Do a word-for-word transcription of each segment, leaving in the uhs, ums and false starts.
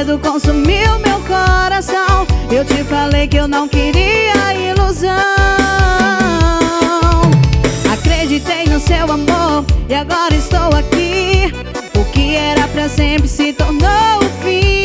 medo consumiu meu coração. Eu te falei que eu não queria ilusão. Acreditei no seu amor e agora estou aqui. O que era pra sempre se tornou o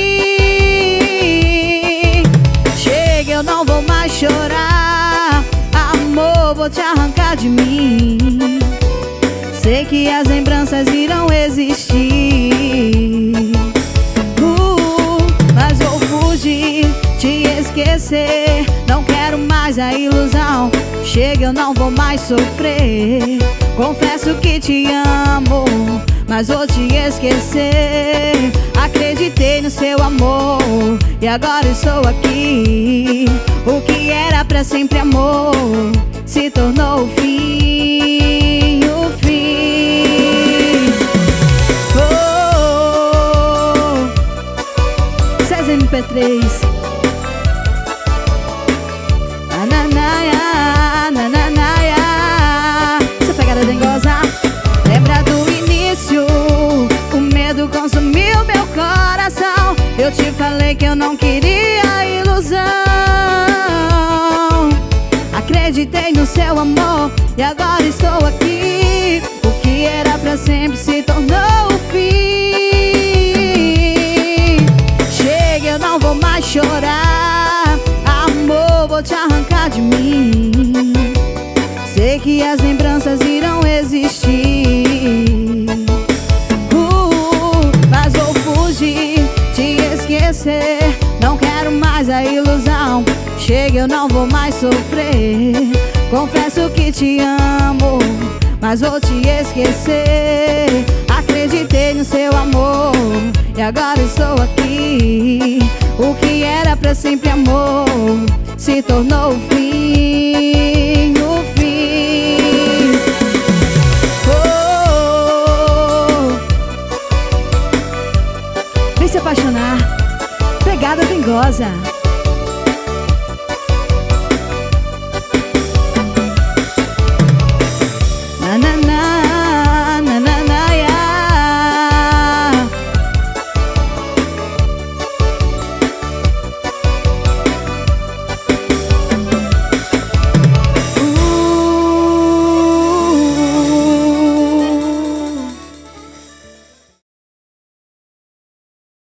fim. Chega, eu não vou mais chorar. Amor, vou te arrancar de mim. Sei que as lembranças irão existir, uh, mas vou fugir, te esquecer. Não quero mais a ilusão. Chega, eu não vou mais sofrer. Confesso que te amo, mas vou te esquecer. Acreditei no seu amor e agora estou aqui. O que era pra sempre amor se tornou o fim, o fim. Oh, César M P três. Nananaia, nananaia. Essa pegada dengosa. Lembra do início? O medo consumiu meu coração. Eu te falei que eu não queria ilusão. Acreditei no seu amor e agora estou aqui. O que era pra sempre se tornou o fim. Chega, eu não vou mais chorar. Amor, vou te arrancar de mim. Sei que as lembranças irão existir, uh, mas vou fugir, te esquecer. Não quero mais a ilusão. Chega, eu não vou mais sofrer. Confesso que te amo, mas vou te esquecer. Acreditei no seu amor e agora estou aqui. O que era pra sempre amor se tornou o fim, o fim. Oh, vem se apaixonar. Pegada dengosa.